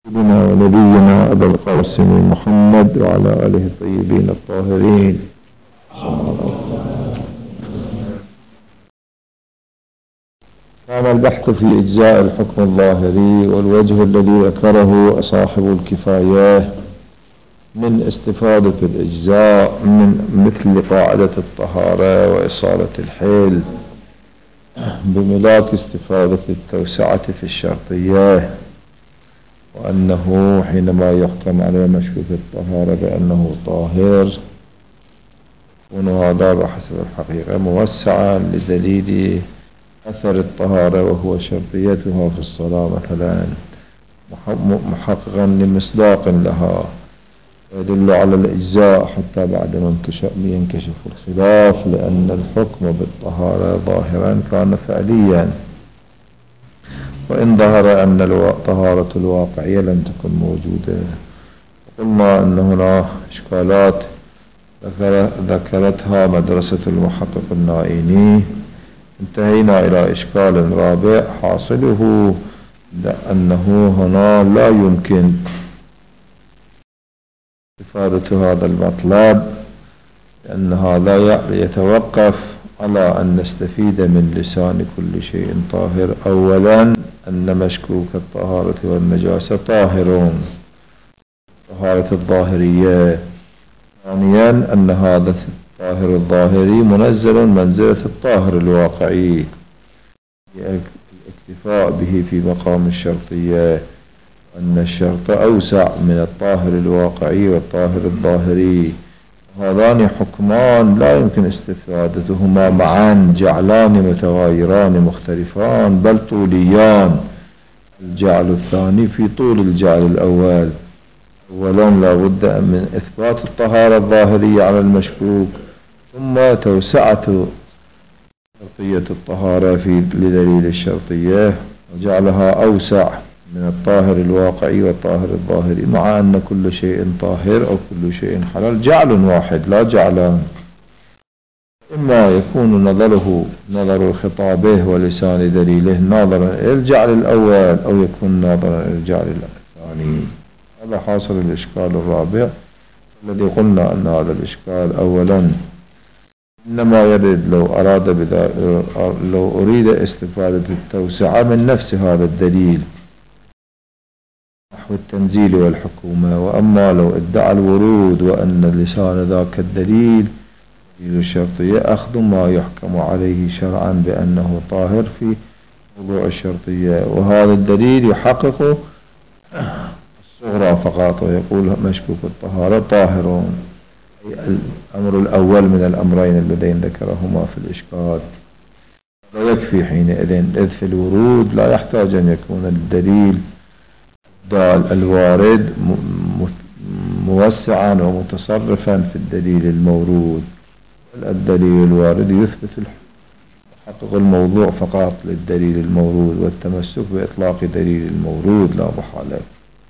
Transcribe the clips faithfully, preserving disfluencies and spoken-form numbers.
سيدنا ونبينا أبا القاسم محمد وعلى آله الطيبين الطاهرين. كان البحث في إجزاء الحكم الظاهري، والوجه الذي ذكره صاحب الكفاية من استفادة الإجزاء من مثل قاعدة الطهارة وإصالة الحيل بملاك استفادة التوسعة في الشرطية، وأنه حينما يحكم على مشكوك الطهارة بأنه طاهر يكون هذا بحسب الحقيقة موسعا لدليل أثر الطهارة وهو شرطيتها في الصلاة مثلا، محققا لمصداق لها، يدل على الإجزاء حتى بعد ما ينكشف الخلاف، لأن الحكم بالطهارة ظاهرا كان فعليا، وإن ظهر أن الطهارة الواقعية لم تكن موجودة. قلنا أن هنا إشكالات ذكرتها مدرسة المحقق النائيني، انتهينا إلى إشكال رابع حاصله أنه هنا لا يمكن استفادة هذا المطلب، لأن هذا يتوقف على أن نستفيد من لسان كل شيء طاهر. أولا أن مشكوك الطهارة والنجاسة طاهرون، طهارة الظاهرية. ثانيا أن هذا الطاهر الظاهري منزل منزلة الطاهر الواقعي، الاكتفاء به في مقام الشرطية، أن الشرط أوسع من الطاهر الواقعي والطاهر الظاهري. هذان حكمان لا يمكن استفادتهما معا، جعلان متغايران مختلفان بل طوليان، الجعل الثاني في طول الجعل الأول. أولا لا بد من إثبات الطهارة الظاهرية على المشكوك، ثم توسعة شرطية الطهارة في لدليل الشرطية وجعلها أوسع من الطاهر الواقعي والطاهر الظاهري، مع أن كل شيء طاهر أو كل شيء حلال جعل واحد لا جعلان. إما يكون نظره نظر خطابه ولسان دليله ناظرا إلى الجعل الأول، أو يكون ناظرا إلى الجعل الثاني. هذا حاصل الإشكال الرابع الذي قلنا أن هذا الإشكال أولا إنما يرد لو أراد لو أريد استفادة التوسعة من نفس هذا الدليل نحو التنزيل والحكومة، وأما لو ادعى الورود وأن لسان ذاك الدليل دليل الشرطية أخذ ما يحكم عليه شرعا بأنه طاهر في موضوع الشرطية، وهذا الدليل يحقق الصغرى فقط، ويقول مشكوك الطهارة طاهرون، الأمر الأول من الأمرين اللذين ذكرهما في الإشكال. لا يكفي حينئذ، إذ في الورود لا يحتاج أن يكون الدليل الوارد موسعا ومتصرفا في الدليل المورود، الدليل الوارد يثبت يحقق الموضوع فقط للدليل المورود، والتمسك بإطلاق دليل المورود لا محالة.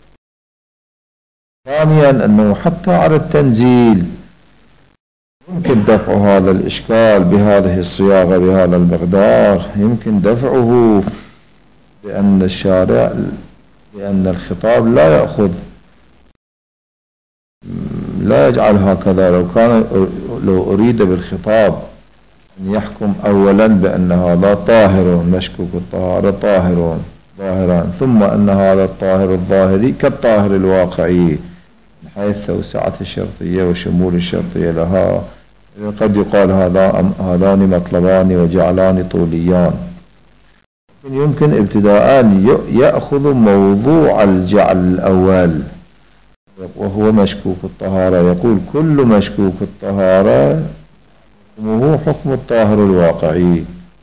ثانيا أنه حتى على التنزيل يمكن دفع هذا الإشكال بهذه الصياغة بهذا المقدار، يمكن دفعه بأن الشارع لأن الخطاب لا يأخذ لا يجعل هكذا. لو كان لو أريد بالخطاب أن يحكم أولا بأن هذا طاهر مشكوك الطهارة طاهر ظاهرا، ثم أن هذا الطاهر الظاهري كالطاهر الواقعي من حيث توسعة الشرطية وشمول الشرطية لها، قد يقال هذا هذان مطلبان وجعلان طوليان. يمكن ابتداء يأخذ موضوع الجعل الأول وهو مشكوك الطهارة، يقول كل مشكوك الطهارة حكمه حكم الطاهر الواقعي،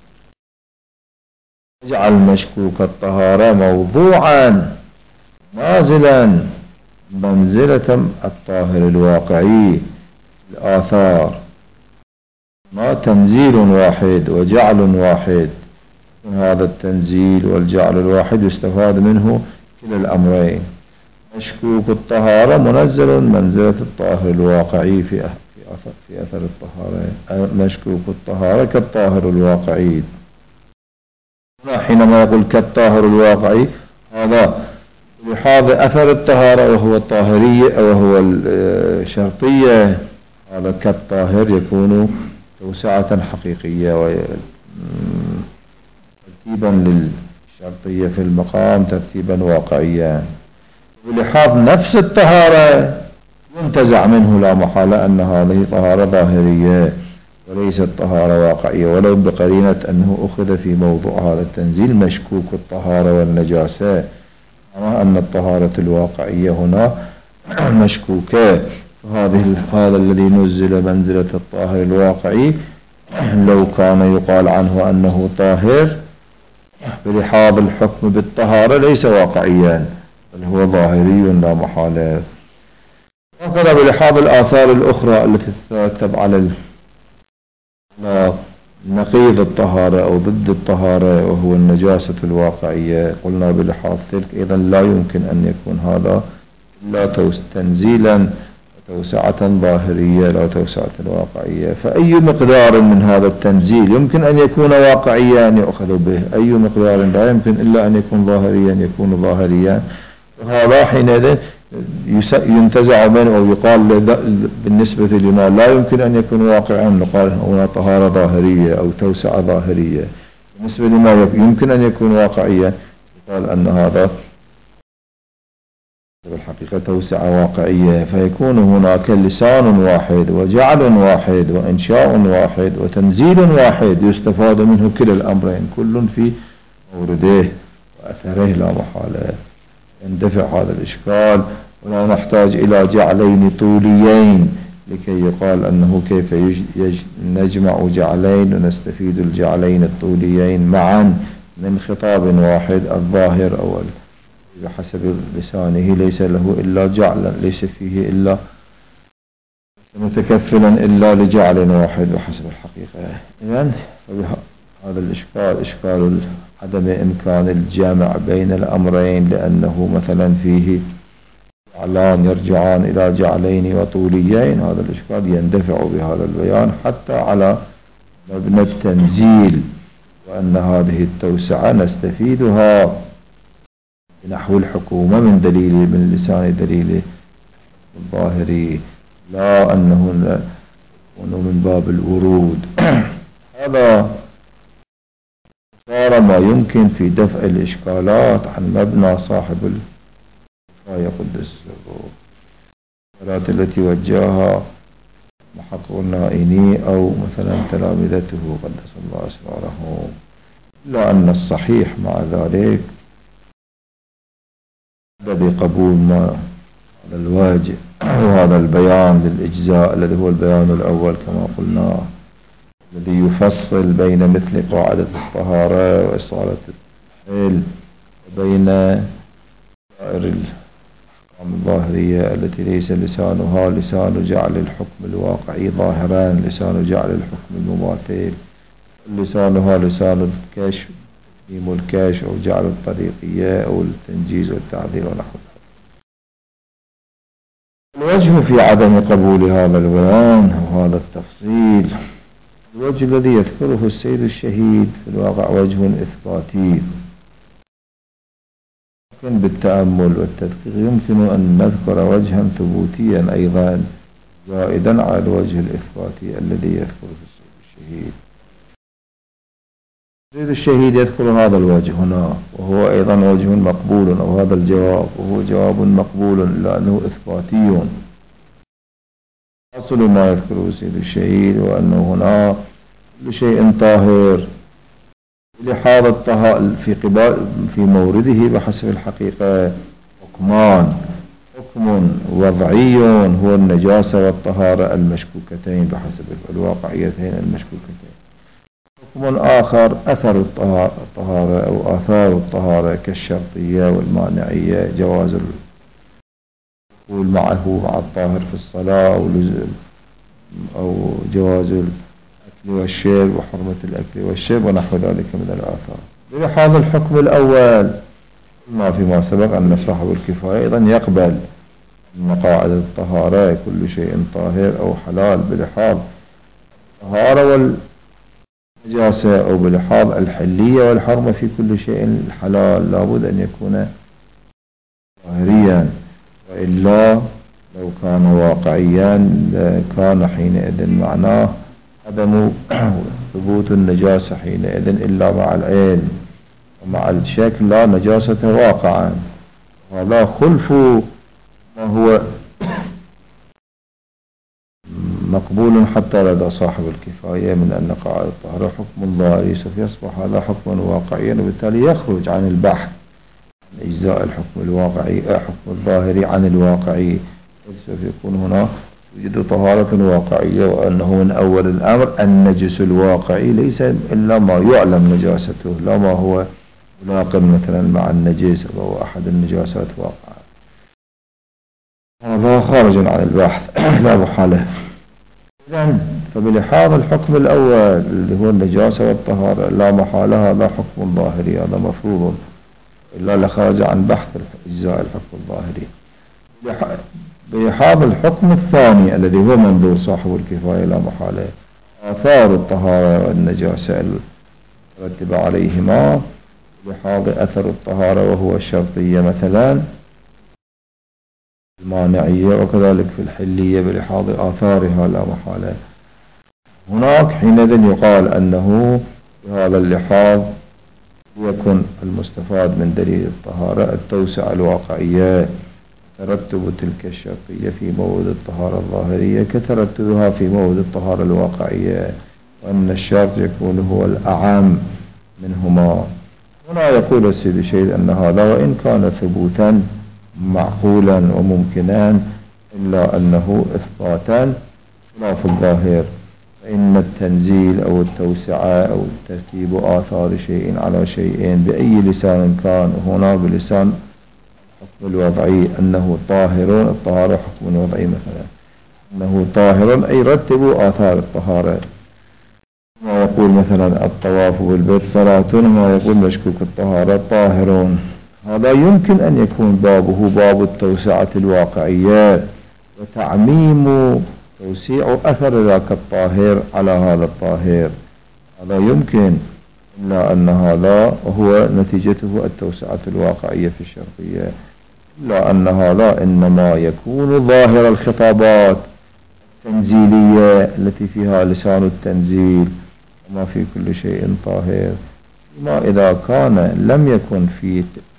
يجعل مشكوك الطهارة موضوعا نازلا منزلة الطاهر الواقعي الآثار، ما تنزيل واحد وجعل واحد. هذا التنزيل والجعل الواحد يستفاد منه كلا الأمرين، مشكوك الطهارة منزل منزلة الطاهر الواقعي في أثر, في أثر الطهارة، مشكوك الطهارة كالطاهر الواقعي. حينما يقول كالطاهر الواقعي هذا لحاظ أثر الطهارة وهو الطاهرية وهو الشرطية، هذا كالطاهر يكون توسعة حقيقية وترتيبا للشرطية في المقام ترتيبا واقعيا. ولحاظ نفس الطهارة ينتزع منه لا محالة أن هذه طهارة ظاهرية وليست طهارة واقعية، ولو بقرينة أنه أخذ في موضوع هذا التنزيل مشكوك الطهارة والنجاسة، مع أن الطهارة الواقعية هنا مشكوكة. فهذه هذا الذي نزل منزلة الطاهر الواقعي لو كان يقال عنه أنه طاهر بلحاظ الحكم بالطهارة ليس واقعيا بل هو ظاهري لا محالة. وهكذا بلحاظ الآثار الأخرى التي تترتب على نقيض الطهارة أو ضد الطهارة وهو النجاسة الواقعية، قلنا بلحاظ تلك إذن لا يمكن أن يكون هذا إلا تنزيلا وتوسعة ظاهرية لا توسعة واقعية. فأي مقدار من هذا التنزيل يمكن أن يكون واقعيا يأخذ به، أي مقدار لا يمكن إلا أن يكون ظاهريا يكون ظاهريا. وهذا حينئذ ينتزع منه أو يقال بالنسبة لما لا يمكن أن يكون واقعا نقال هنا طهارة ظاهرية أو توسعة ظاهرية، بالنسبة لما يمكن أن يكون واقعيا يقال أن هذا بالحقيقة توسعة واقعية. فيكون هناك لسان واحد وجعل واحد وإنشاء واحد وتنزيل واحد يستفاد منه كلا الأمرين كل في مورده وأثره لا محالة. يندفع هذا الإشكال ولا نحتاج إلى جعلين طوليين لكي يقال أنه كيف نجمع جعلين ونستفيد الجعلين الطوليين معا من خطاب واحد الظاهر أو بحسب لسانه ليس له إلا جعلا ليس فيه إلا متكفلا إلا لجعل واحد بحسب الحقيقة. إذن هذا الإشكال إشكال عدم إمكان الجمع بين الأمرين، لأنه مثلا فيه جعلان يرجعان إلى جعلين وطوليين، هذا الإشكال يندفع بهذا البيان حتى على مبنى التنزيل، وأن هذه التوسعة نستفيدها بنحو الحكومة من دليل من لسان دليل الظاهري، لا أنه من باب الورود. هذا صار ما يمكن في دفع الإشكالات عن مبنى صاحب الكفاية قدس سره التي وجهها محقق النائني أو مثلا تلامذته قدس الله أسرارهم. إلا أن الصحيح مع ذلك بقبول ما هذا الواجب وهذا البيان للإجزاء الذي هو البيان الأول كما قلنا، الذي يفصل بين مثل قاعدة الطهارة وإصالة الحيل وبين سائر الأحكام الظاهرية التي ليس لسانها لسان جعل الحكم الواقعي ظاهرا، لسان جعل الحكم المماثل، لسانها لسان الكشف تسليم الكشف أو جعل الطريقية أو التنجيز والتعذير ونحو ذلك. الوجه في عدم قبول هذا البيان وهذا التفصيل الوجه الذي يذكره السيد الشهيد في الواقع وجه إثباتي، لكن بالتأمل والتدقيق يمكن أن نذكر وجها ثبوتيا أيضا زائدا على الوجه الإثباتي الذي يذكره السيد الشهيد. السيد الشهيد يذكر هذا الوجه هنا وهو أيضا وجه مقبول، أو هذا الجواب وهو جواب مقبول لأنه إثباتي. أصل ما يذكره السيد الشهيد وأنه هنا كل شيء طاهر لحاظ الطهارة في قبال في مورده بحسب الحقيقة حكمان، حكم وضعي هو النجاسة والطهارة المشكوكتين بحسب الواقعيتين المشكوكتين، حكم آخر أثر الطهارة أو آثار الطهارة كالشرطية والمانعية، جواز الدخول معه مع الطاهر في الصلاة أو أو جواز الأكل والشرب وحرمة الأكل والشرب ونحو ذلك من الآثار. بلحاظ الحكم الأول ما فيما سبق أن صاحب الكفاية أيضا يقبل أن قاعدة الطهارة كل شيء طاهر أو حلال بلحاظ الطهارة والنجاسة أو بلحاظ الحلية والحرمة في كل شيء حلال، لابد أن يكون كان واقعيا كان حينئذ معناه عدم ثبوت النجاسة حينئذ إلا مع العلم، ومع الشك لا نجاسة واقعا. هذا خلف ما هو مقبول حتى لدى صاحب الكفاية من أن قاعدة الطهارة حكم ظاهري، سوف يصبح هذا حكما واقعيا، وبالتالي يخرج عن البحث عن إجزاء الحكم الواقعي حكم الظاهري عن الواقعي، سوف يكون هنا توجد طهارة واقعية، وأنه من أول الأمر النجس الواقعي ليس إلا ما يعلم نجاسته، لا ما هو ملاق مثلا مع النجس أو أحد النجاسات واقعا. هذا خارج عن البحث لا محالة. إذن فبلحاظ الحكم الأول اللي هو النجاسة والطهارة لا محالة هذا حكم ظاهري، هذا مفروض إلا لخرج عن بحث إجزاء الحكم الظاهري. بلحاظ الحكم الثاني الذي هو منظور صاحب الكفاية لا محالة آثار الطهارة والنجاسة المترتبة عليهما، بلحاظ أثر الطهارة وهو الشرطية مثلا المانعية، وكذلك في الحلية بلحاظ آثارها لا محالة. هناك حينئذ يقال أنه بهذا اللحاظ يكون المستفاد من دليل الطهارة التوسعة الواقعية، ترتب تلك الشرطية في مورد الطهارة الظاهرية كترتبها في مورد الطهارة الواقعية، وأن الشرط يكون هو الأعم منهما. هنا يقول السيد الشيخ أن هذا وإن كان ثبوتا معقولا وممكنا إلا أنه إثباتا خلاف الظاهر، فإن التنزيل أو التوسعة أو ترتيب آثار شيء على شيء بأي لسان كان، هنا بلسان الحكم الوضعي أنه طاهر، الطهارة حكم وضعي مثلا أنه طاهر أي رتبوا آثار الطهارة، ما يقول مثلا الطواف بالبيت صلاة، ما يقول مشكوك الطهارة طاهرون. هذا يمكن أن يكون بابه باب التوسعة الواقعية وتعميم توسيع أثر ذاك الطاهر على هذا الطاهر، هذا يمكن، إلا أن هذا هو نتيجته التوسعة الواقعية في الشرطية، إلا أن هذا إنما يكون ظاهر الخطابات التنزيلية التي فيها لسان التنزيل وما في كل شيء طاهر، ما إذا كان لم يكن في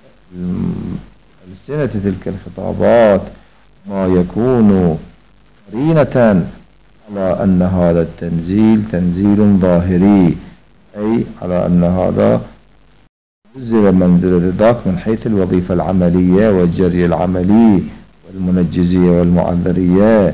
ألسنة تلك الخطابات ما يكون قرينة على أن هذا التنزيل تنزيل ظاهري، أي على أن هذا نزل منزلة ذاك من حيث الوظيفة العملية والجري العملي والمنجزية والمعذرية،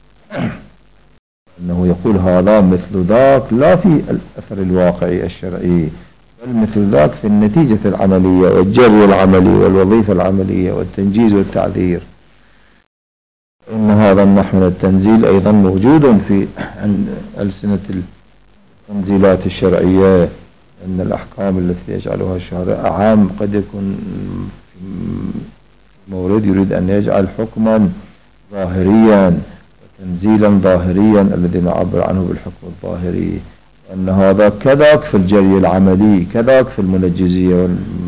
أنه يقول هذا مثل ذاك لا في الأثر الواقعي الشرعي، بل مثل ذاك في النتيجة العملية والجري العملي والوظيفة العملية والتنجيز والتعذير. إن هذا النحو من التنزيل أيضا موجود في ألسنة التنزيلات الشرعية، أن الأحكام التي يجعلها الشارع أعام، قد يكون مورد يريد أن يجعل حكما ظاهريا وتنزيلا ظاهريا الذي نعبر عنه بالحكم الظاهري، أن هذا كذاك في الجري العملي كذاك في المنجزية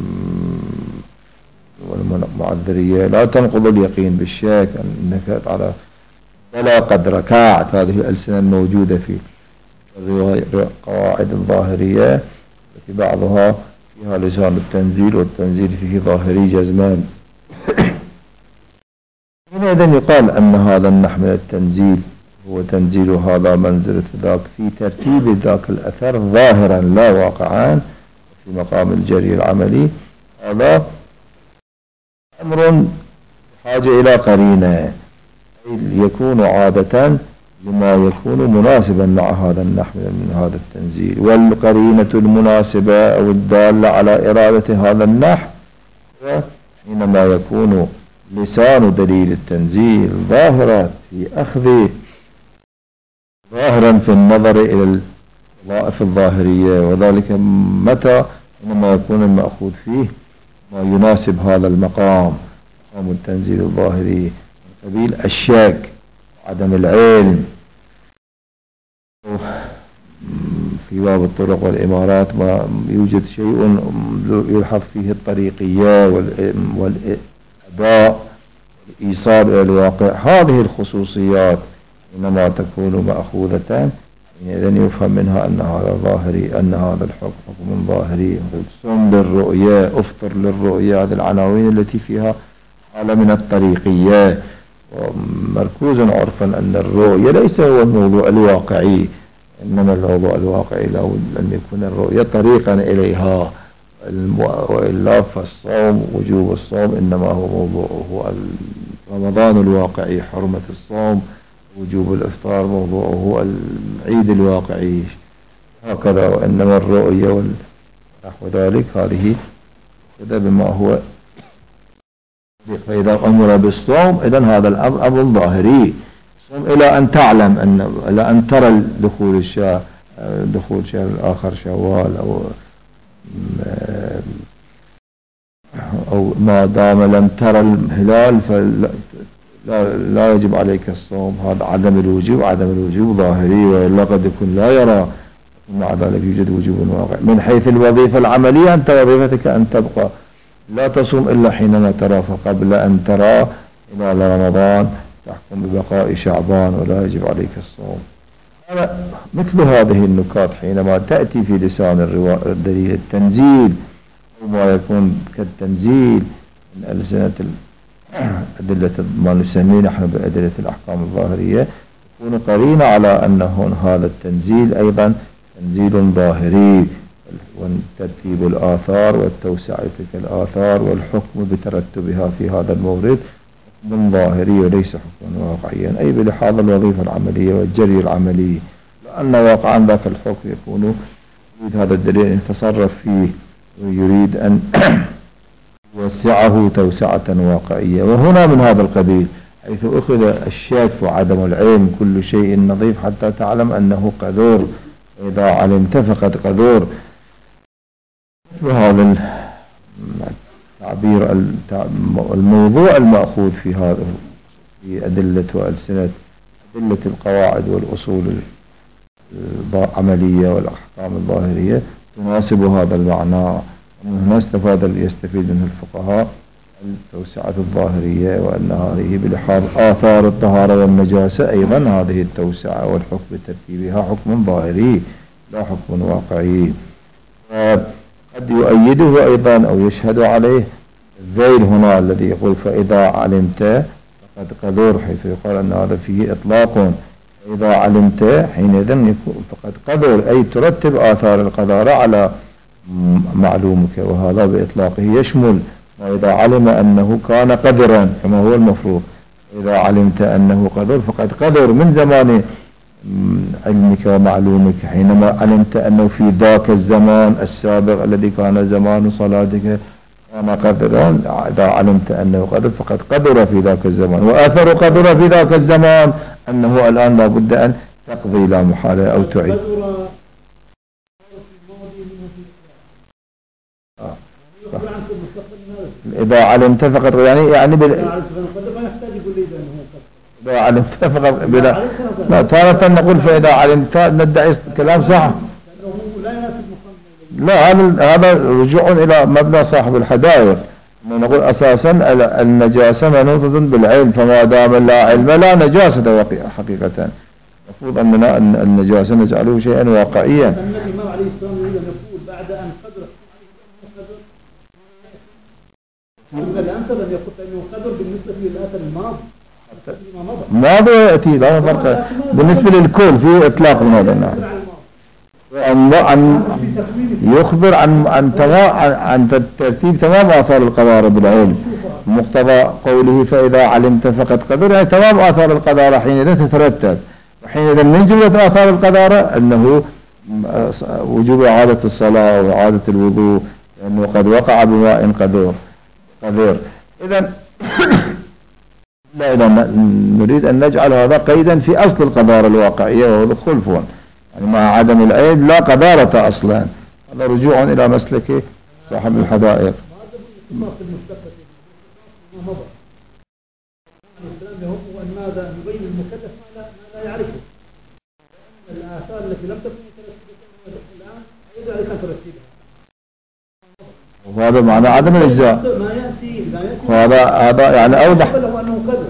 والمعذرية، لا تنقض اليقين بالشك أنك على ولا قد ركعت. هذه الألسنة الموجودة في القواعد الظاهرية التي بعضها فيها لسان التنزيل والتنزيل فيه ظاهري جزمان. إذن يقال أن هذا النحو من التنزيل هو تنزيل هذا منزلة ذاك في ترتيب ذاك الأثر ظاهرا لا واقعا في مقام الجري العملي، هذا أمر حاجة إلى قرينة يكون عادة لما يكون مناسبا مع هذا النحو من هذا التنزيل، والقرينة المناسبة أو الدالة على إرادة هذا النحو حينما يكون لسان دليل التنزيل ظاهرا في أخذ ظاهرا في النظر إلى الوظائف الظاهرية، وذلك متى حينما يكون المأخوذ فيه ما يناسب هذا المقام مقام التنزيل الظاهري من قبيل الشك وعدم العلم. في باب الطرق والإمارات ما يوجد شيء يلحظ فيه الطريقية والأداء إيصال إلى الواقع. هذه الخصوصيات إنما تكون مأخوذة إذن يفهم منها أن هذا ظاهري، أن هذا الحكم حكم ظاهري. صم للرؤية، أفطر للرؤية، هذه العناوين التي فيها حالة من الطريقية. ومركوز عرفا أن الرؤية ليس هو الموضوع الواقعي، إنما الموضوع الواقعي لابد أن يكون الرؤية طريقا إليها، وإلا فالصوم وجوب الصوم إنما هو موضوعه رمضان الواقعي، حرمة الصوم، وجوب الإفطار موضوعه العيد الواقعي، هكذا. وإنما الرؤية ونحو ذلك هذه كذا بما هو. فإذا أمر بالصوم إذن هذا الأمر أمر ظاهري، صوم إلى أن تعلم أن إلى أن ترى دخول الشهر، دخول شهر الآخر شوال، أو أو ما دام لم ترى الهلال فلا لا, لا يجب عليك الصوم. هذا عدم الوجوب، عدم الوجوب ظاهري، وإلا قد يكون لا يرى، مع ذلك يوجد وجوب واقع. من حيث الوظيفة العملية أنت وظيفتك أن تبقى لا تصوم إلا حينما ترى، فقبل أن ترى إلى رمضان تحكم ببقاء شعبان ولا يجب عليك الصوم. مثل هذه النكات حينما تأتي في لسان الدليل التنزيل وما يكون كالتنزيل من ألسنة أدلة ما نسميه نحن بأدلة الأحكام الظاهرية، يكون قرين على أنه هذا التنزيل أيضا تنزيل ظاهري، وترتيب الآثار والتوسعة تلك الآثار والحكم بترتبها في هذا المورد حكم ظاهري وليس حكما واقعيا، أي بلحاظ الوظيفة العملية والجري العملي، لأن واقعا ذاك الحكم يكون يريد هذا الدليل أن يتصرف فيه ويريد أن يوسعه توسعة واقعية. وهنا من هذا القبيل حيث أخذ الشك وعدم العلم كل شيء نظيف حتى تعلم أنه قدور، إذا علمت فقد قدور. وهذا التعبير الموضوع المأخوذ في هذا في أدلة وألسنة أدلة القواعد والأصول العملية والأحكام الظاهرية تناسب هذا المعنى. ومن هنا استفاد يستفيد منه الفقهاء التوسعة الظاهرية، وأن هذه بلحاظ آثار الطهارة والنجاسة أيضا هذه التوسعة والحكم بترتيبها حكم ظاهري لا حكم واقعي. قد يؤيده أيضا أو يشهد عليه الذيل هنا الذي يقول فإذا علمت فقد قدر، حيث يقال أن هذا فيه إطلاق، فإذا علمت حينئذ فقد قدر، أي ترتب آثار القدارة على معلومك، وهذا بإطلاقه يشمل وإذا علم أنه كان قدرا كما هو المفروض. إذا علمت أنه قدر فقد قدر من زمان علمك ومعلومك، حينما علمت أنه في ذاك الزمان السابق الذي كان زمان صلاتك كان قدرا، إذا علمت أنه قدر فقد قدر في ذاك الزمان، وآثر قدر في ذاك الزمان أنه الآن لا بد أن تقضي لا محالة أو تعيد. آه. إذا علمت فقد يعني يعني بال... إذا علمت فقد بلا لا تارة نقول فإذا علمت ندعي كلام صح. لا هذا هذا رجوع إلى مبنى صاحب الحدائق، نقول أساسا النجاسة منوطة بالعلم، فما دام لا علم لا نجاسة حقيقة. المفروض أننا النجاسة نجعله شيئا واقعيا. الإمام عليه السلام يقول بعد أن قدر الأمثل لم يقل أنه قدر بالنسبة للأثر الماضي ماضي يأتي لا فرق بالنسبة للكل في إطلاق من هذا النوع، عن يخبر عن عن تمام عن ترتيب تمام آثار القدارة بالعلم، مقتضى قوله فإذا علمت فقد قدر، يعني تمام آثار القدارة حينئذ تترتب، وحينئذ من جملة آثار القدارة أنه وجوب إعادة الصلاة وإعادة الوضوء لأنه قد وقع بماء قدور قدير. إذا لا إذا نريد أن نجعل هذا قيدا في أصل القدارة الواقعية وهو الخلف، يعني مع عدم العيب لا قدارة أصلا. هذا رجوع إلى مسلك صاحب الحدائق. وأن ماذا نبين المكلف ما لا يعرفه، الآثار التي لم تكن مترتبة الآن يجب عليك أن ترتبها، وهذا معنى عدم الإجزاء. ما يأتي هذا هذا يعني أوضح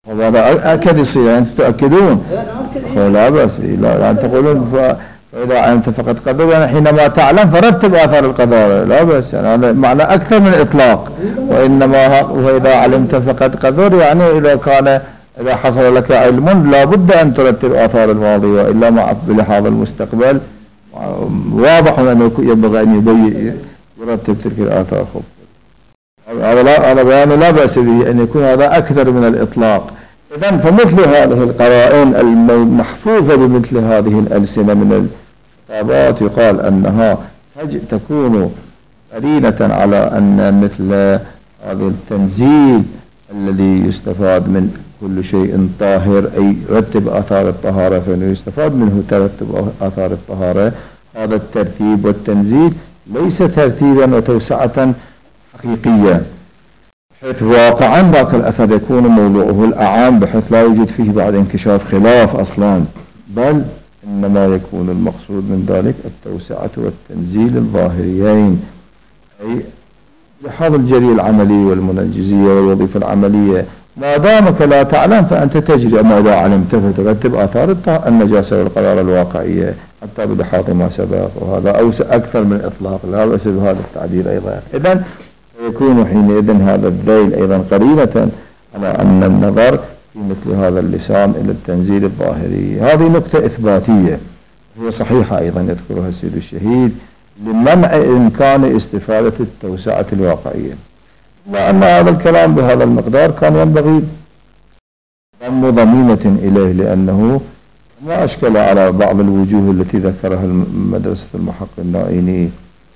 هذا أكد يصير، أنت تؤكدون لا بس لا أنت تقولون فإذا علمت فقد قدر، يعني حينما تعلم فرتب آثار القدر، لا بس يعني هذا معنى أكثر من الإطلاق. وإنما وإذا علمت فقد قدر يعني إذا كان إذا حصل لك علم لا بد أن ترتب آثار الماضي، وإلا مع بلحاظ المستقبل واضح أنه ينبغي أن يبين يرتب تلك الآثار. هذا هذا بيان لا بأس به أن يكون هذا أكثر من الإطلاق. إذن فمثل هذه القرائن المحفوظة بمثل هذه الألسنة من الخطابات يقال أنها تكون قرينة على أن مثل هذا التنزيل الذي يستفاد من كل شيء طاهر أي رتب آثار الطهارة، فإنه يستفاد منه ترتب آثار الطهارة. هذا الترتيب والتنزيل ليس ترتيبا وتوسعة حقيقية بحيث واقعا ذاك الأثر يكون موضوعه الأعام بحيث لا يوجد فيه بعد انكشاف خلاف أصلا، بل إنما يكون المقصود من ذلك التوسعة والتنزيل الظاهريين، أي لحاظ الجري العملي والمنجزية والوظيفة العملية. ما دامك لا تعلم فأنت تجري، أما إذا علمت فترتب آثار النجاسة والقرار الواقعية حتى بلحاظ ما سبق، وهذا أوسع أكثر من الإطلاق، لا بأس بهذا التعبير أيضا. إذن يكون حينئذ هذا الذيل أيضا قرينة على أن النظر في مثل هذا اللسان إلى التنزيل الظاهري. هذه نقطة إثباتية هي صحيحة أيضا يذكرها السيد الشهيد لمنع إمكان استفادة التوسعة الواقعية، لأن هذا الكلام بهذا المقدار كان ينبغي ضم ضميمة إليه، لأنه ما أشكل على بعض الوجوه التي ذكرها مدرسة المحقق النائيني،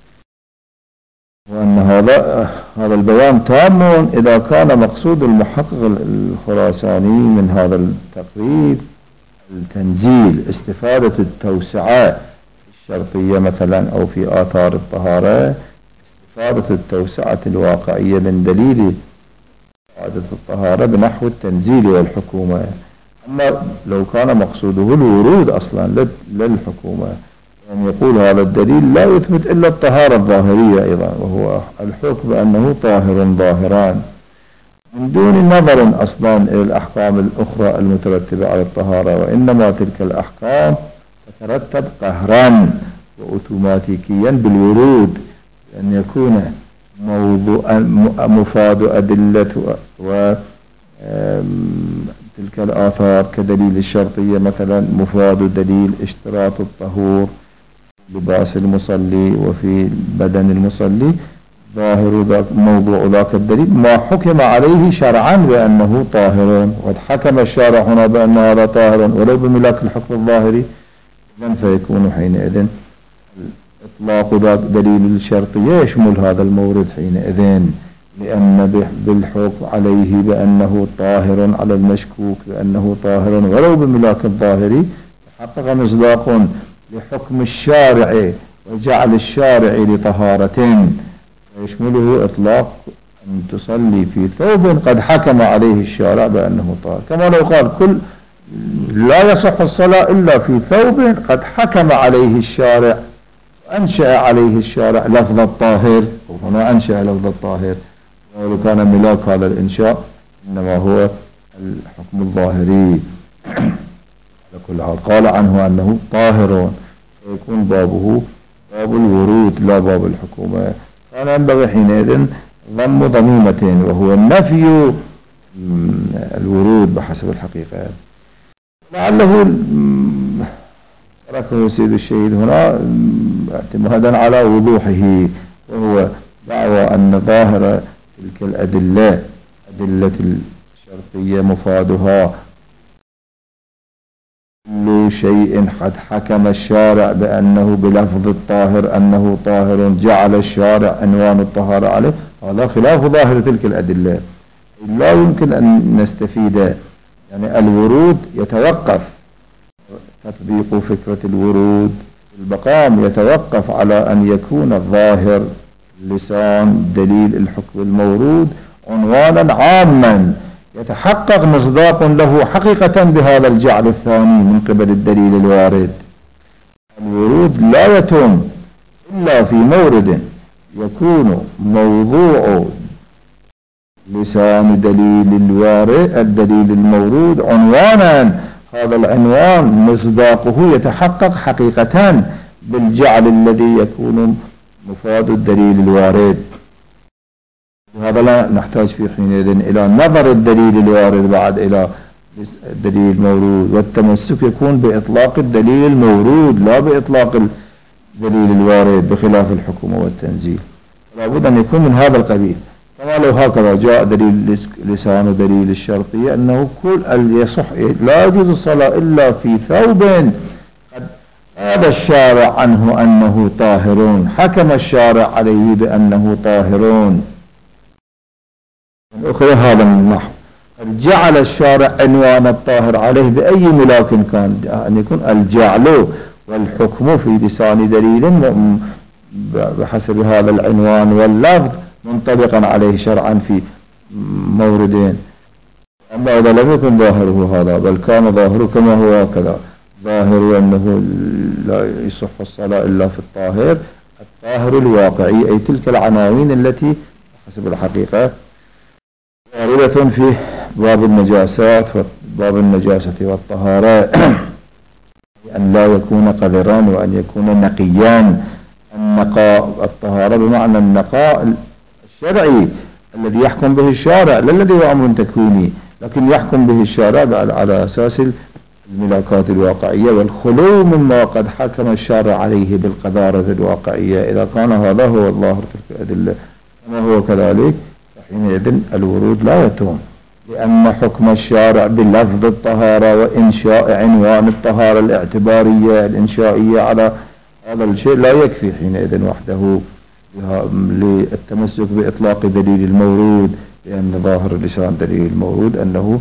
وأن هذا هذا البيان تام إذا كان مقصود المحقق الخراساني من هذا التقريب التنزيل استفادة التوسعة الشرطية مثلا أو في آثار الطهارة، استفادة التوسعة الواقعية من دليل استفادة الطهارة بنحو التنزيل والحكومة. أما لو كان مقصوده الورود أصلا للحكومة، يعني يقول هذا الدليل لا يثبت إلا الطهارة الظاهرية أيضا، وهو الحكم بأنه طاهر ظاهران من دون نظر أصلا إلى الأحكام الأخرى المترتبة على الطهارة، وإنما تلك الأحكام تترتب قهرا وأوتوماتيكيا بالورود، أن يكون موضوع مفاد أدلة و تلك الآثار كدليل الشرطية مثلا مفاد دليل اشتراط الطهور لباس المصلي وفي بدن المصلي، ظاهر ذاك موضوع ذاك الدليل ما حكم عليه شرعا بأنه طاهر، وقد حكم الشارع هنا بأن هذا طاهر ولو بملاك الحكم الظاهري، إذن فيكون حينئذ إطلاق ذاك دليل الشرطية يشمل هذا المورد حينئذ، لأن بالحكم عليه بأنه طاهر على المشكوك بأنه طاهر ولو بملاك الظاهري تحقق مصداق لحكم الشارع وجعل الشارع لطهارة، ويشمله إطلاق أن تصلي في ثوب قد حكم عليه الشارع بأنه طاهر، كما لو قال كل لا يصح الصلاة إلا في ثوب قد حكم عليه الشارع وأنشأ عليه الشارع لفظ الطاهر، وهنا أنشأ لفظ الطاهر، ولو كان ملاك هذا الإنشاء إنما هو الحكم الظاهري. على كل حال قال عنه أنه طاهر، فيكون بابه باب الورود لا باب الحكومة. كان ينبغي حينئذ ضم ضميمتين، وهو النفي الورود بحسب الحقيقة. لعله تركه سيد الشهيد هنا اعتمادا على وضوحه، وهو دعوى أن ظاهر تلك الأدلة أدلة الشرطية مفادها كل شيء قد حكم الشارع بأنه بلفظ الطاهر أنه طاهر جعل الشارع عنوان الطهارة عليه، هذا خلاف ظاهر تلك الأدلة، لا يمكن أن نستفيد. يعني الورود يتوقف تطبيق فكرة الورود المقام يتوقف على أن يكون الظاهر لسان دليل الحكم المورود عنوانا عاما يتحقق مصداق له حقيقة بهذا الجعل الثاني من قبل الدليل الوارد. الورود لا يتم إلا في مورد يكون موضوع لسان دليل الوارد الدليل المورود عنوانا، هذا العنوان مصداقه يتحقق حقيقة بالجعل الذي يكون مفاد الدليل الوارد. هذا لا نحتاج في حينئذ إلى نظر الدليل الوارد بعد إلى الدليل المورود، والتمسك يكون بإطلاق الدليل المورود لا بإطلاق الدليل الوارد بخلاف الحكم والتنزيل. لابد أن يكون من هذا القبيل. كما لو هكذا جاء دليل لسان دليل الشرطية أنه كل يصح لا يجوز الصلاة إلا في ثوب قد هذا الشارع عنه أنه طاهر، حكم الشارع عليه بأنه طاهر. أخرى هذا من النحو قد جعل الشارع عنوان الطاهر عليه بأي ملاك كان، أن يكون الجعل والحكم في لسان دليل بحسب هذا العنوان واللفظ منطبقا عليه شرعا في موردين. أما إذا لم يكن ظاهره هذا بل كان ظاهره كما هو كذا، ظاهر أنه لا يصح الصلاة إلا في الطاهر، الطاهر الواقعي أي تلك العناوين التي حسب الحقيقة واردة في باب النجاسات وباب النجاسة والطهارة أن لا يكون قذران وأن يكون نقيان. النقاء الطهارة بمعنى النقاء الشرعي الذي يحكم به الشارع، لا الذي هو أمر تكويني لكن يحكم به الشارع على أساس الملاكات الواقعية والخلو مما قد حكم الشارع عليه بالقذارة الواقعية. إذا كان هذا هو الظاهر تلك الأدلة كما هو كذلك فحينئذ الورود لا يتم، لأن حكم الشارع بلفظ الطهارة وإنشاء عنوان الطهارة الاعتبارية الإنشائية على هذا الشيء لا يكفي حينئذ وحده للتمسك بإطلاق دليل المورود، لأن ظاهر لسان دليل المورود أنه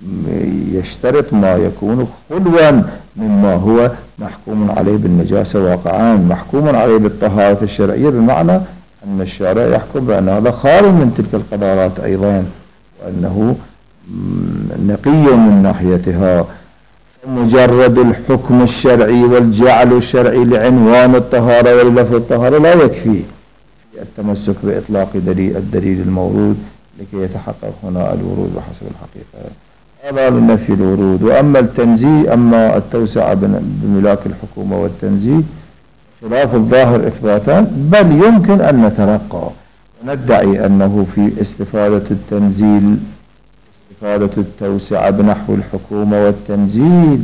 يشترط ما يكون خلوا مما هو محكوم عليه بالنجاسة واقعا، محكوم عليه بالطهارة الشرعية بمعنى أن الشارع يحكم بأن هذا خال من تلك القذارات أيضا وأنه نقي من ناحيتها. مجرد الحكم الشرعي والجعل الشرعي لعنوان الطهارة وللفظ الطهارة لا يكفي التمسك بإطلاق دليل الدليل المورود لكي يتحقق هنا الورود بحسب الحقيقة. هذا من نفي الورود. وأما التنزيه أما التوسعة بملاك الحكومة والتنزيه خلاف الظاهر إثباتا، بل يمكن أن نترقى وندعي أنه في استفادة التنزيل استفادة التوسعة بنحو الحكومة والتنزيل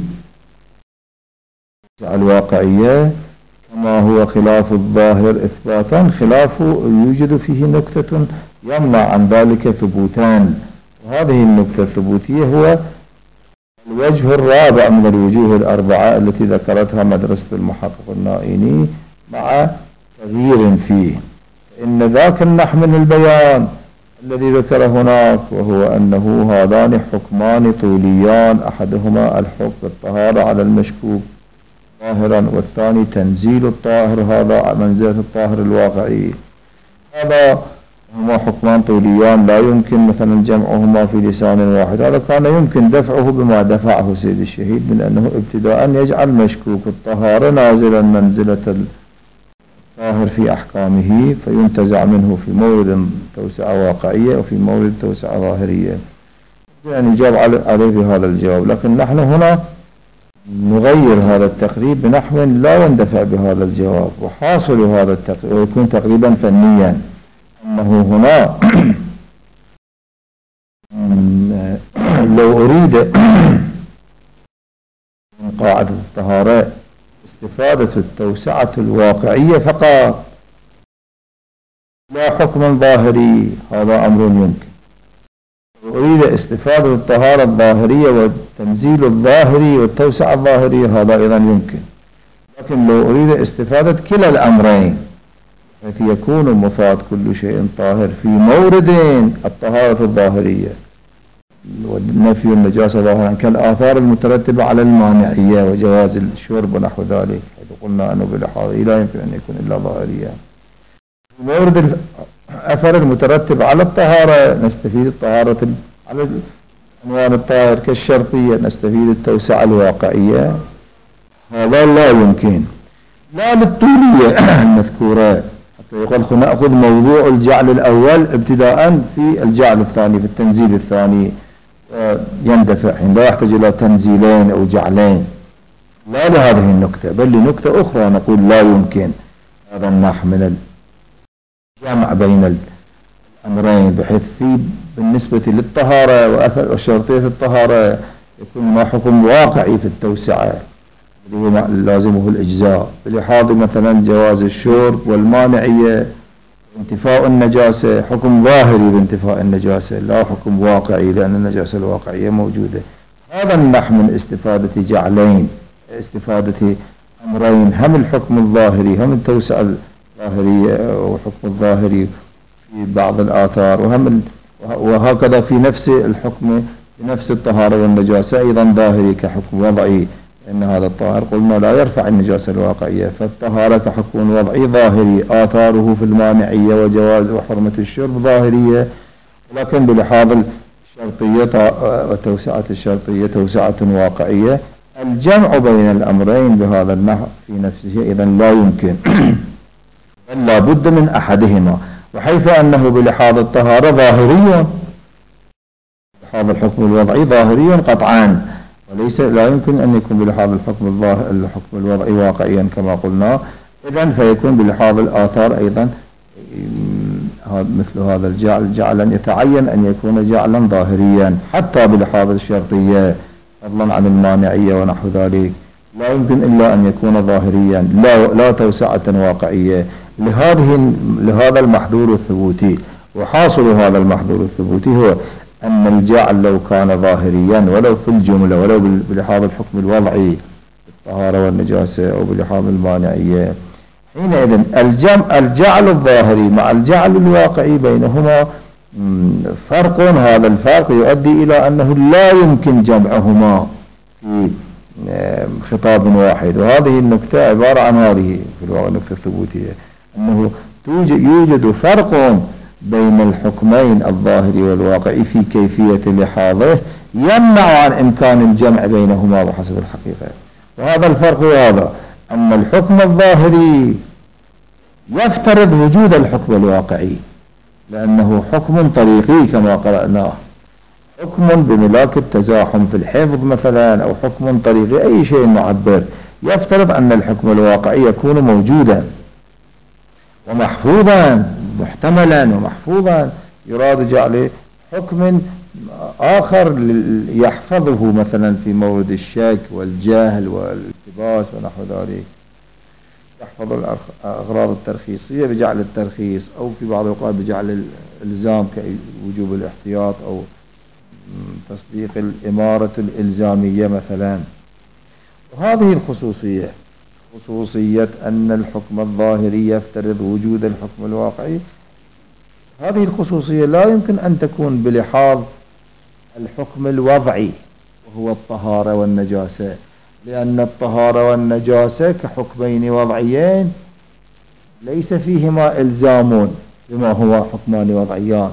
الواقعية كما هو خلاف الظاهر إثباتا، خلاف يوجد فيه نكتة يمنع عن ذلك ثبوتان، وهذه النكتة الثبوتية هو الوجه الرابع من الوجوه الأربعة التي ذكرتها مدرسة المحقق النائيني مع تغيير فيه. إن ذاك النحو من البيان الذي ذكر هناك وهو أنه هذان حكمان طوليان، أحدهما الحكم بالطهارة على المشكوك ظاهرا والثاني تنزيل الطاهر هذا منزلة الطاهر الواقعي. هذا هما حكمان طوليان لا يمكن مثلا جمعهما في لسان واحد، هذا كان يمكن دفعه بما دفعه سيد الشهيد من أنه ابتداء يجعل مشكوك الطهارة نازلا منزلة الطاهر في أحكامه فينتزع منه في مورد توسعة واقعية وفي مورد توسعة ظاهرية، يعني جاب عليه في هذا الجواب. لكن نحن هنا نغير هذا التقريب بنحو لا يندفع بهذا الجواب، وحاصل هذا التقريب ويكون تقريبا فنيا أنه هنا لو أريد من قاعدة الطهارة استفادة التوسعة الواقعية فقط لا حكم ظاهري هذا أمر يمكن. لو أريد استفادة الطهارة الظاهرية والتنزيل الظاهري والتوسعة الظاهرية هذا أيضا يمكن. لكن لو أريد استفادة كلا الأمرين حيث يكون مفاد كل شيء طاهر في موردين الطهارة الظاهرية والنفي النجاسة ظاهرا كالآثار المترتبة على المانعية وجواز الشرب ونحو ذلك، حيث قلنا أنه بالحاضر لا يمكن أن يكون إلا ظاهريا. في مورد الأثر المترتب على الطهارة نستفيد الطهارة على عنوان الطاهر كالشرطية، نستفيد التوسعة الواقعية، هذا لا يمكن لا للطولية المذكورة حتى يقول نأخذ موضوع الجعل الأول ابتداء في الجعل الثاني في التنزيل الثاني يندفع، لا يحتاج إلى تنزيلين أو جعلين، لا لهذه النكتة بل لنكتة أخرى نقول لا يمكن هذا النحو من الجمع بين الأمرين، بحيث في بالنسبة للطهارة وأثر وشرطية الطهارة يكون ما حكم واقعي في التوسعة اللي هو لازمه الإجزاء، بلحاظ مثلا جواز الشرب والمانعية انتفاء النجاسة حكم ظاهري بانتفاء النجاسة لا حكم واقعي لأن النجاسة الواقعية موجودة. هذا النحو من استفادة جعلين، استفادة أمرين، هم الحكم الظاهري هم التوسعة الظاهرية وحكم الظاهري في بعض الآثار، وهم وهكذا في نفس الحكم بنفس الطهارة والنجاسة أيضا ظاهري كحكم وضعي، لأن هذا الطاهر قلنا لا يرفع النجاسة الواقعية، فالطهارة كحكم وضعي ظاهري، آثاره في المانعية وجواز وحرمة الشرب ظاهرية، لكن بلحاظ الشرطية وتوسعة الشرطية توسعة واقعية. الجمع بين الأمرين بهذا النحو في نفسه إذا لا يمكن بل لا بد من أحدهما، وحيث أنه بلحاظ الطهارة ظاهري بلحاظ الحكم الوضعي ظاهري قطعا، وليس لا يمكن أن يكون بلحاظ الحكم الظاهر الحكم الوضعي واقعيا كما قلنا، إذن فيكون بلحاظ الآثار أيضا مثل هذا الجعل جعلا يتعين أن يكون جعلا ظاهريا حتى بلحاظ الشرطية فضلا عن المانعية ونحو ذلك، لا يمكن إلا أن يكون ظاهريا لا لا توسعة واقعية لهذه لهذا المحظور الثبوتي. وحاصل هذا المحظور الثبوتي هو أن الجعل لو كان ظاهريا ولو في الجملة ولو بلحاظ الحكم الوضعي الطهارة والنجاسة أو بلحاظ المانعية، حينئذ الجمع الجعل الظاهري مع الجعل الواقعي بينهما فرق، هذا الفرق يؤدي إلى أنه لا يمكن جمعهما في خطاب واحد. وهذه النكتة عبارة عن هذه في الواقع النكتة الثبوتية، أنه يوجد فرق بين الحكمين الظاهري والواقعي في كيفية لحاظه يمنع عن إمكان الجمع بينهما بحسب الحقيقة. وهذا الفرق هذا أن الحكم الظاهري يفترض وجود الحكم الواقعي لأنه حكم طريقي كما قرأناه، حكم بملاك التزاحم في الحفظ مثلا أو حكم طريقي أي شيء معبر، يفترض أن الحكم الواقعي يكون موجودا ومحفوظا محتملا ومحفوظا، يراد جعل حكم آخر يحفظه مثلا في مورد الشك والجهل والالتباس ونحو ذلك، يحفظ الأغراض الترخيصية بجعل الترخيص، أو في بعض الأوقات بجعل الإلزام كوجوب الاحتياط أو تصديق الإمارة الإلزامية مثلا. وهذه الخصوصية خصوصية أن الحكم الظاهري يفترض وجود الحكم الواقعي، هذه الخصوصية لا يمكن أن تكون بلحاظ الحكم الوضعي وهو الطهارة والنجاسة، لأن الطهارة والنجاسة كحكمين وضعيين ليس فيهما إلزام بما هو حكمان وضعيان.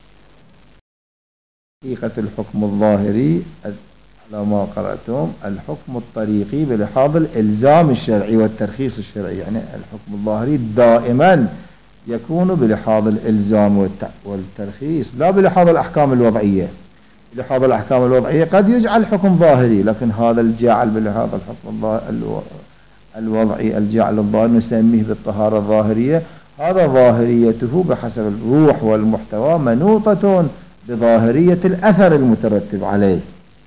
حقيقة الحكم الظاهري على ما قرأتم الحكم الطريقي بلحاظ الإلزام الشرعي والترخيص الشرعي، يعني الحكم الظاهري دائما يكون بلحاظ الإلزام والترخيص لا بلحاظ الأحكام الوضعية. بلحاظ الأحكام الوضعية قد يجعل حكم ظاهري، لكن هذا الجعل بلحاظ الحكم الوضعي الجعل الظاهري نسميه بالطهارة الظاهرية، هذا ظاهريته بحسب الروح والمحتوى منوطة بظاهرية الأثر المترتب عليه،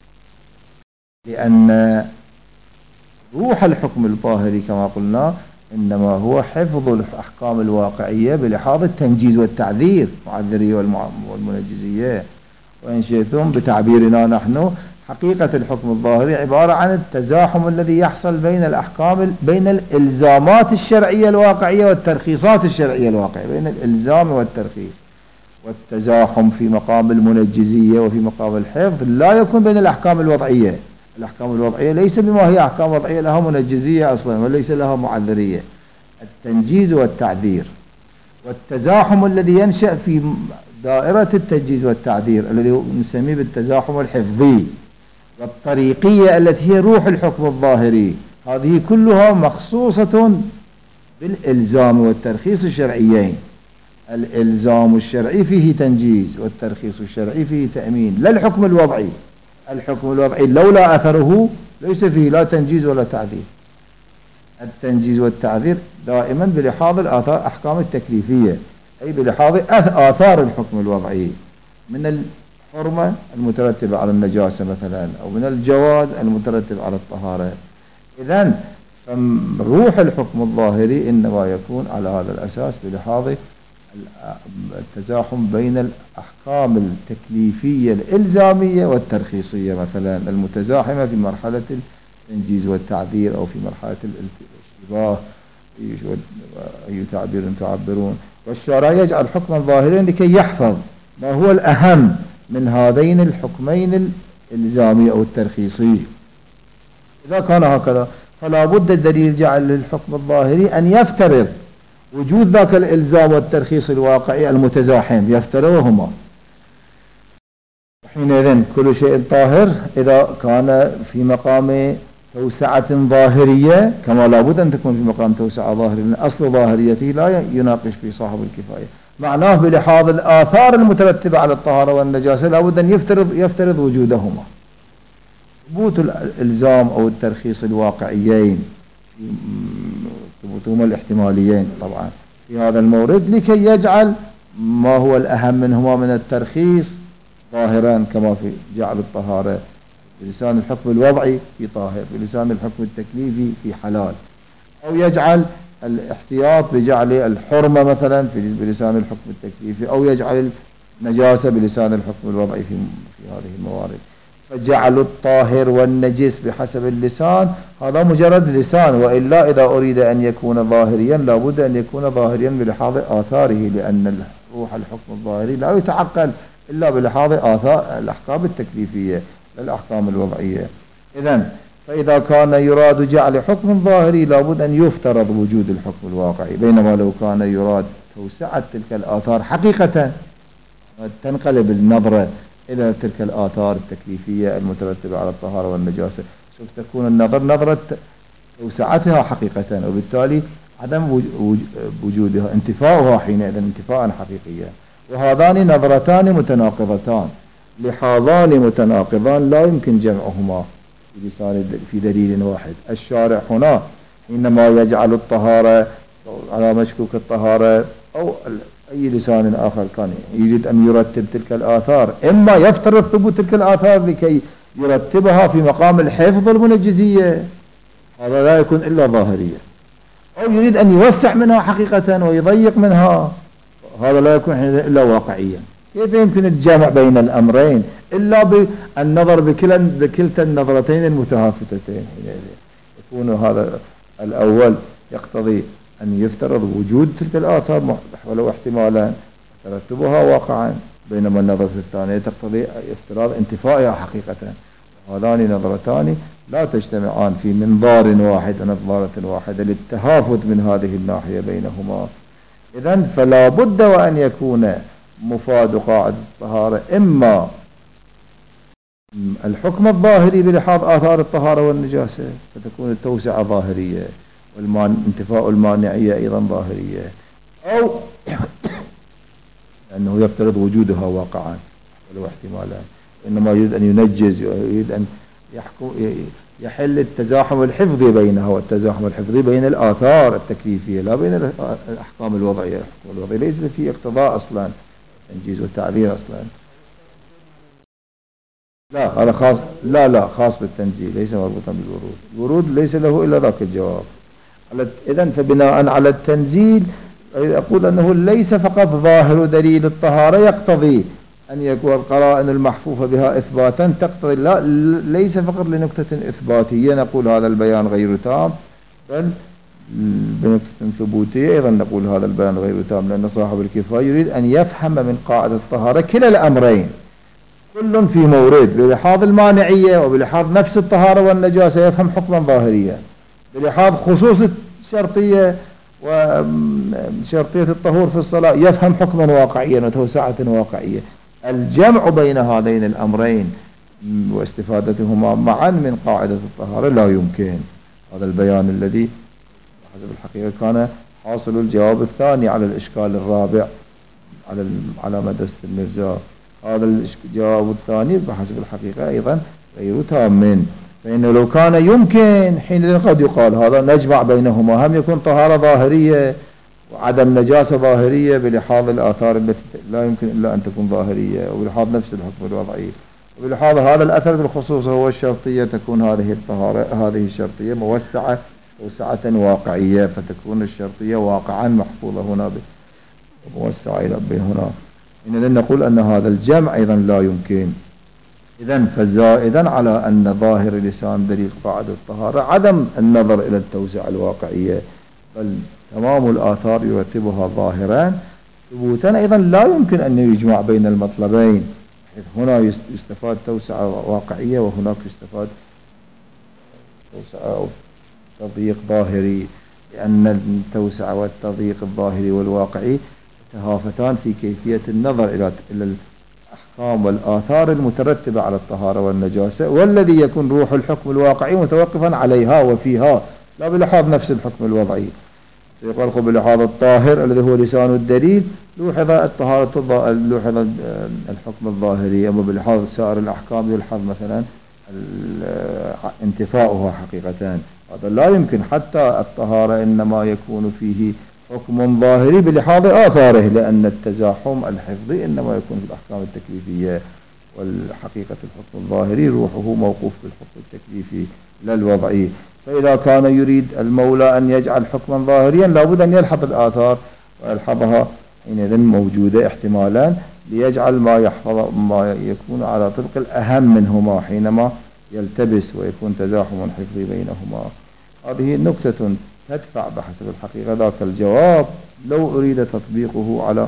لأن روح الحكم الظاهري كما قلنا إنما هو حفظ الأحكام الواقعية بلحاظ التنجيز والتعذير، معذرية والمنجزية، وإن شئتم بتعبيرنا نحن حقيقة الحكم الظاهري عبارة عن التزاحم الذي يحصل بين الأحكام بين الإلزامات الشرعية الواقعية والترخيصات الشرعية الواقعية، بين الإلزام والترخيص، والتزاحم في مقام المنجزية وفي مقام الحفظ لا يكون بين الأحكام الوضعية. الأحكام الوضعية ليس بما هي أحكام وضعية لها منجزية أصلا وليس لها معذرية، التنجيز والتعذير، والتزاحم الذي ينشأ في دائرة التنجيز والتعذير الذي نسميه بالتزاحم الحفظي، والطريقية التي هي روح الحكم الظاهري، هذه كلها مخصوصة بالإلزام والترخيص الشرعيين. الإلزام الشرعي فيه تنجيز، والترخيص الشرعي فيه تأمين، لا الحكم الوضعي. الحكم الوضعي لولا أثره ليس فيه لا تنجيز ولا تعذير. التنجيز والتعذير دائما بلحاظ الآثار أحكام التكليفية، أي بلحاظ آثار الحكم الوضعي من الحرمة المترتبة على النجاسة مثلا، أو من الجواز المترتب على الطهارة. إذن روح الحكم الظاهري إنما يكون على هذا الأساس بلحاظ التزاحم بين الأحكام التكليفية الإلزامية والترخيصية مثلا المتزاحمة في مرحلة التنجيز والتعذير، أو في مرحلة الاشتباه، أي تعبير تعبرون. والشارع يجعل حكما ظاهرا لكي يحفظ ما هو الأهم من هذين الحكمين الإلزامي أو الترخيصي. إذا كان هكذا فلا بد الدليل جعل للحكم الظاهري أن يفترض وجود ذاك الإلزام والترخيص الواقعي المتزاحم، يفترضهما. حينئذ كل شيء طاهر إذا كان في مقام توسعة ظاهرية، كما لا بد أن تكون في مقام توسعة ظاهرية، أصل ظاهريته لا يناقش في صاحب الكفاية. معناه بلحاظ الآثار المترتبة على الطهارة والنجاسة لا بد أن يفترض, يفترض وجودهما. ثبوت الإلزام أو الترخيص الواقعيين ثبوتهما الاحتماليين طبعا في هذا المورد لكي يجعل ما هو الأهم منهما من الترخيص ظاهرا، كما في جعل الطهارة بلسان الحكم الوضعي في طاهر، بلسان الحكم التكليفي في حلال، أو يجعل الاحتياط بجعل الحرمة مثلا في بلسان الحكم التكليفي، أو يجعل النجاسة بلسان الحكم الوضعي في, في هذه الموارد. فجعل الطاهر والنجس بحسب اللسان هذا مجرد لسان، وإلا إذا أريد أن يكون ظاهريا لابد أن يكون ظاهريا بلحاظ آثاره، لأن روح الحكم الظاهري لا يتعقل إلا بلحاظ آثار الأحكام التكليفية للأحكام الوضعية. إذن فإذا كان يراد جعل حكم ظاهري لابد أن يفترض وجود الحكم الواقعي، بينما لو كان يراد توسعة تلك الآثار حقيقة تنقلب النظرة إلى تلك الآثار التكليفية المترتبة على الطهارة والنجاسة، سوف تكون النظر نظرة توسعتها حقيقة، وبالتالي عدم وجودها انتفاؤها حينئذ انتفاء حقيقيا. وهذان نظرتان متناقضتان، لحاظان متناقضان لا يمكن جمعهما في دليل واحد. الشارع هنا حينما يجعل الطهارة على مشكوك الطهارة أو أي لسان آخر كان يريد أن يرتب تلك الآثار، إما يفترض ثبوت تلك الآثار لكي يرتبها في مقام الحفظ المنجزية، هذا لا يكون إلا ظاهريا، أو يريد أن يوسع منها حقيقة ويضيق منها، هذا لا يكون إلا واقعيا. كيف يمكن الجمع بين الأمرين إلا بالنظر بكلتا النظرتين المتهافتتين؟ يكون هذا الأول يقتضي أن يفترض وجود تلك الآثار ولو احتمالا ترتبها واقعا، بينما النظرة الثانية تقتضي افتراض انتفائها حقيقة. هذان نظرتان لا تجتمعان في منظار واحد ونظارة واحدة للتهافت من هذه الناحية بينهما. إذن فلا بد وأن يكون مفاد قاعدة الطهارة إما الحكم الظاهري بلحاظ آثار الطهارة والنجاسة فتكون التوسعة ظاهرية، والانتفاء المانعية أيضا ظاهرية، أو أنه يفترض وجودها واقعا ولو احتمالا، إنما يريد أن ينجز، يريد أن يحكم يحل التزاحم الحفظي بينها، والتزاحم الحفظي بين الآثار التكليفية لا بين الأحكام الوضعية. الحكم الوضعي ليس فيه اقتضاء أصلا تنجيز والتعبير أصلا، لا هذا خاص، لا لا خاص بالتنجيز ليس مربوطا بالورود، الورود ليس له إلا ذاك الجواب. إذن فبناء على التنزيل أقول أنه ليس فقط ظاهر دليل الطهارة يقتضي أن يكون القرائن المحفوفة بها إثباتا تقتضي، لا ليس فقط لنكتة إثباتية نقول هذا البيان غير تام، بل بنكتة ثبوتية أيضا نقول هذا البيان غير تام، لأن صاحب الكفاية يريد أن يفهم من قاعدة الطهارة كلا الأمرين كل في مورد، بلحاظ المانعية وبلحاظ نفس الطهارة والنجاسة يفهم حكما ظاهريا، بلحاظ خصوص الشرطية وشرطية الطهور في الصلاة يفهم حكما واقعيا وتوسعة واقعية. الجمع بين هذين الأمرين واستفادتهما معا من قاعدة الطهارة لا يمكن. هذا البيان الذي حسب الحقيقة كان حاصل الجواب الثاني على الإشكال الرابع على على مدرسة المرزا. هذا الجواب الثاني بحسب الحقيقة أيضا غير تام، فإنه لو كان يمكن حين قد يقال هذا نجمع بينهما، هم يكون طهارة ظاهرية وعدم نجاسة ظاهرية بلحاظ الآثار التي لا يمكن إلا أن تكون ظاهرية، وبلحاظ نفس الحكم الوضعي، وبلحاظ هذا الأثر بالخصوص هو الشرطية، تكون هذه الطهارة هذه الشرطية موسعة توسعة واقعية، فتكون الشرطية واقعا محفوظة هنا موسعة إلى هنا. إذن نقول أن هذا الجمع أيضا لا يمكن. إذن فزائدا على أن ظاهر لسان دليل قاعدة الطهارة عدم النظر إلى التوسعة الواقعية، بل تمام الآثار يرتبها ظاهرا ثبوتا، أيضا لا يمكن أن يجمع بين المطلبين، هنا يستفاد توسعة واقعية وهناك يستفاد توسعة أو تضييق ظاهري، لأن التوسعة والتضييق الظاهري والواقعي تهافتان في كيفية النظر إلى الأحكام والآثار المترتبة على الطهارة والنجاسة، والذي يكون روح الحكم الواقعي متوقفا عليها وفيها لا بلحاظ نفس الحكم الوضعي. يقول بلحاظ الطاهر الذي هو لسان الدليل لوحظ الطهارة لوحظ الحكم الظاهري، أما بلحاظ سائر الأحكام يلحظ مثلا انتفاؤها حقيقة. هذا لا يمكن، حتى الطهارة إنما يكون فيه حكم ظاهري بلحاظ آثاره، لأن التزاحم الحفظي إنما يكون في الأحكام التكليفية، والحقيقة الحكم الظاهري روحه موقوف بالحكم التكليفي لا الوضعي. فإذا كان يريد المولى أن يجعل حكما ظاهريا لابد أن يلحظ الآثار ويلحظها حينئذ موجودة احتمالا، ليجعل ما يحفظ ما يكون على طبق الأهم منهما حينما يلتبس ويكون تزاحم حفظي بينهما. هذه نكتة تدفع بحسب الحقيقة ذاك الجواب لو أريد تطبيقه على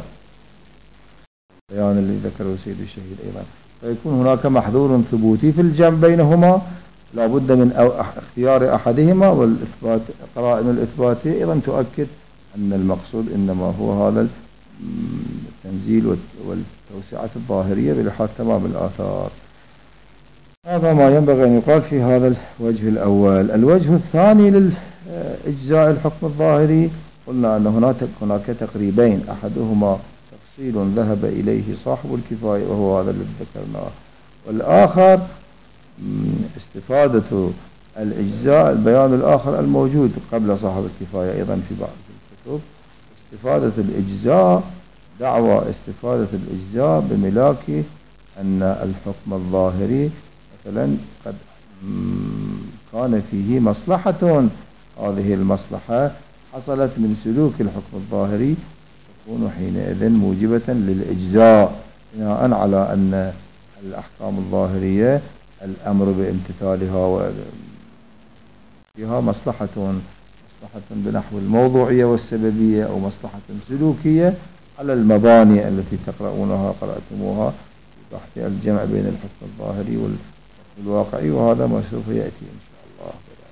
البيان الذي ذكره سيد الشهيد أيضا، فيكون هناك محذور ثبوتي في الجمع بينهما، لا بد من اختيار أحدهما، والإثبات قرائن الإثبات أيضا تؤكد أن المقصود إنما هو هذا التنزيل والتوسعة الظاهرية بلحاظ تمام الآثار. هذا ما ينبغي أن يقال في هذا الوجه الأول. الوجه الثاني للإجزاء الحكم الظاهري، قلنا أن هناك هناك تقريبين، أحدهما تفصيل ذهب إليه صاحب الكفاية وهو هذا الذي ذكرناه، والآخر استفادة الإجزاء البيان الآخر الموجود قبل صاحب الكفاية أيضا في بعض الكتب، استفادة الإجزاء دعوى استفادة الإجزاء بملاك أن الحكم الظاهري مثلا قد كان فيه مصلحة، هذه المصلحة حصلت من سلوك الحكم الظاهري تكون حينئذ موجبة للإجزاء، بناء على أن الأحكام الظاهرية الأمر بامتثالها وفيها مصلحة مصلحة بنحو الموضوعية والسببية، أو مصلحة سلوكية على المباني التي تقرؤونها قرأتموها في بحث الجمع بين الحكم الظاهري والواقعي، وهذا ما سوف يأتي إن شاء الله.